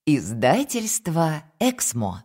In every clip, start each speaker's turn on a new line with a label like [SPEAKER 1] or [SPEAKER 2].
[SPEAKER 1] Издательство «Эксмо».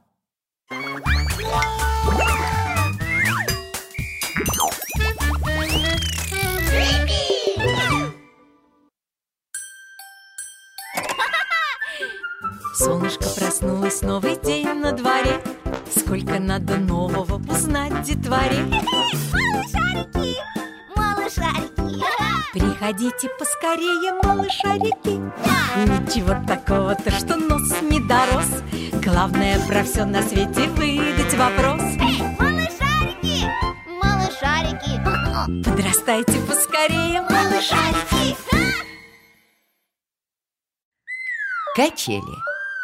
[SPEAKER 2] Солнышко проснулось, новый день на дворе. Сколько надо нового узнать детворе.
[SPEAKER 3] Малышарики, малышарики.
[SPEAKER 2] Приходите поскорее, малышарики. Ничего такого-то, что нос не дорос. Главное про все на свете выдать вопрос.
[SPEAKER 3] Малышарики, малышарики.
[SPEAKER 2] Подрастайте поскорее, малышарики.
[SPEAKER 1] Качели.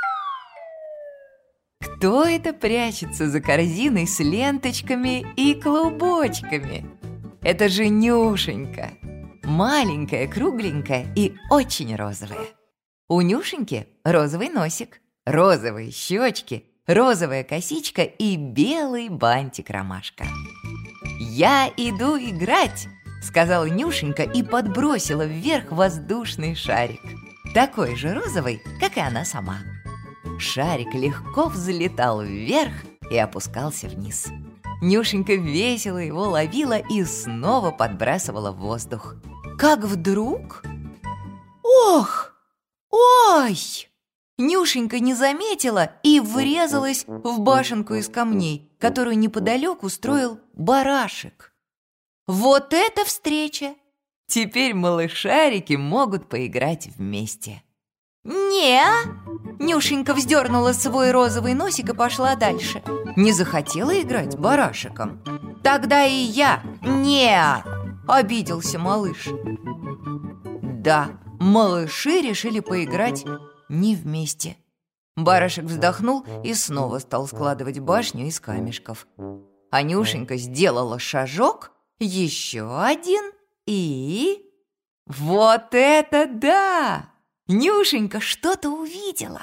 [SPEAKER 1] Кто это прячется за корзиной с ленточками и клубочками? Это же Нюшенька. Маленькая, кругленькая и очень розовая. У Нюшеньки розовый носик, розовые щечки, розовая косичка и белый бантик-ромашка. «Я иду играть!» — сказала Нюшенька и подбросила вверх воздушный шарик. Такой же розовый, как и она сама. Шарик легко взлетал вверх и опускался вниз. Нюшенька весело его ловила и снова подбрасывала в воздух. Как вдруг... Ох! Ой! Нюшенька не заметила и врезалась в башенку из камней, которую неподалеку строил барашек. Вот это встреча! Теперь малышарики могут поиграть вместе. «Не-а!» Нюшенька вздернула свой розовый носик и пошла дальше. Не захотела играть барашеком. «Тогда и я не-а!» Обиделся малыш. Да, малыши решили поиграть не вместе. Барашек вздохнул и снова стал складывать башню из камешков. А Нюшенька сделала шажок, еще один и... Вот это да! Нюшенька что-то увидела.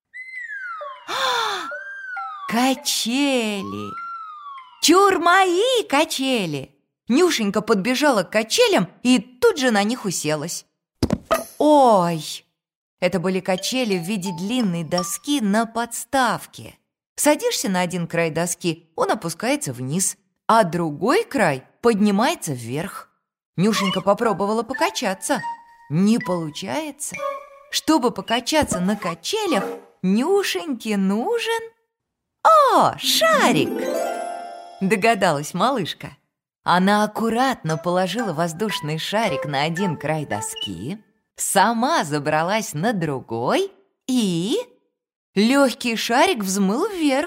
[SPEAKER 1] Качели! Чур мои качели! Нюшенька подбежала к качелям и тут же на них уселась. Ой! Это были качели в виде длинной доски на подставке. Садишься на один край доски, он опускается вниз, а другой край поднимается вверх. Нюшенька попробовала покачаться. Не получается. Чтобы покачаться на качелях, Нюшеньке нужен... О, шарик! Догадалась малышка. Она аккуратно положила воздушный шарик на один край доски, сама забралась на другой и... Легкий шарик взмыл вверх.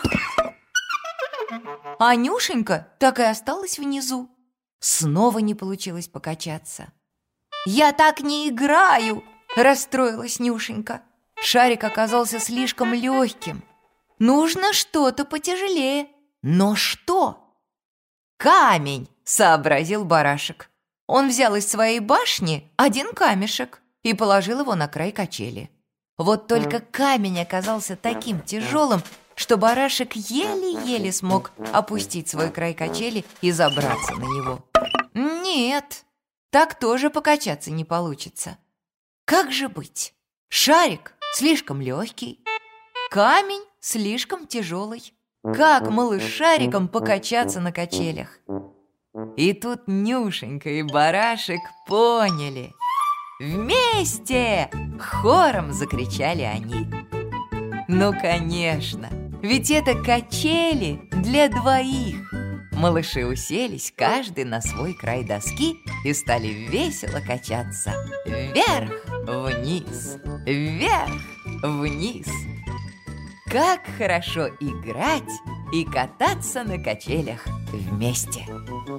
[SPEAKER 1] А Нюшенька так и осталась внизу. Снова не получилось покачаться. «Я так не играю!» – расстроилась Нюшенька. Шарик оказался слишком легким. Нужно что-то потяжелее. Но что? «Камень!» – сообразил барашек. Он взял из своей башни один камешек и положил его на край качели. Вот только камень оказался таким тяжелым, что барашек еле-еле смог опустить свой край качели и забраться на него. Нет, так тоже покачаться не получится. Как же быть? Шарик слишком легкий, камень слишком тяжелый. Как малышарикам покачаться на качелях? И тут Нюшенька и барашек поняли. «Вместе!» – хором закричали они. Ну, конечно, ведь это качели для двоих. Малыши уселись, каждый на свой край доски, и стали весело качаться. Вверх-вниз, вверх-вниз. Как хорошо играть и кататься на качелях вместе.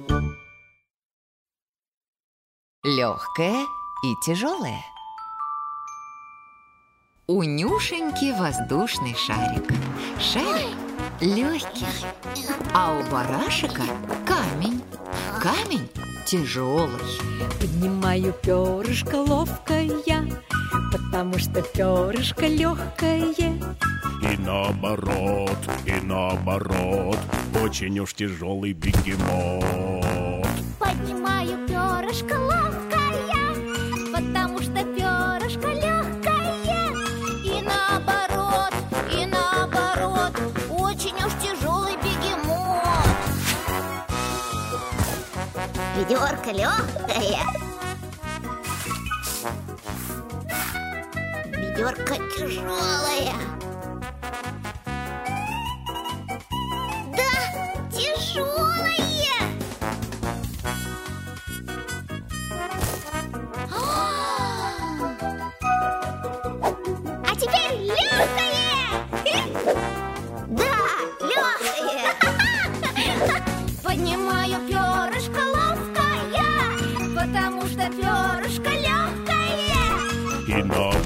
[SPEAKER 1] Легкое и тяжелое. У Нюшеньки воздушный шарик. Шарик легкий, а у барашека камень. Камень тяжелый.
[SPEAKER 2] Поднимаю перышко ловкое, потому что перышко легкое.
[SPEAKER 4] И наоборот, очень уж тяжелый бегемот.
[SPEAKER 3] Поднимаю перышко ловкое, потому что перышко легкое. И наоборот, Ведерко легкое. Ведерко тяжелое. Да, тяжелое. А теперь легкое. Да, легкое. Поднимаю перышко ловкое, потому что перышко легкое.
[SPEAKER 4] И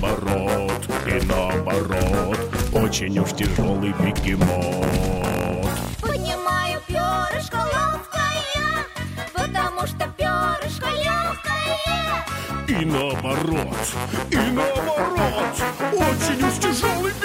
[SPEAKER 4] наоборот, очень уж тяжелый бегемот.
[SPEAKER 3] Поднимаю перышко ловкое, потому что перышко легкое.
[SPEAKER 4] И наоборот, очень уж тяжелый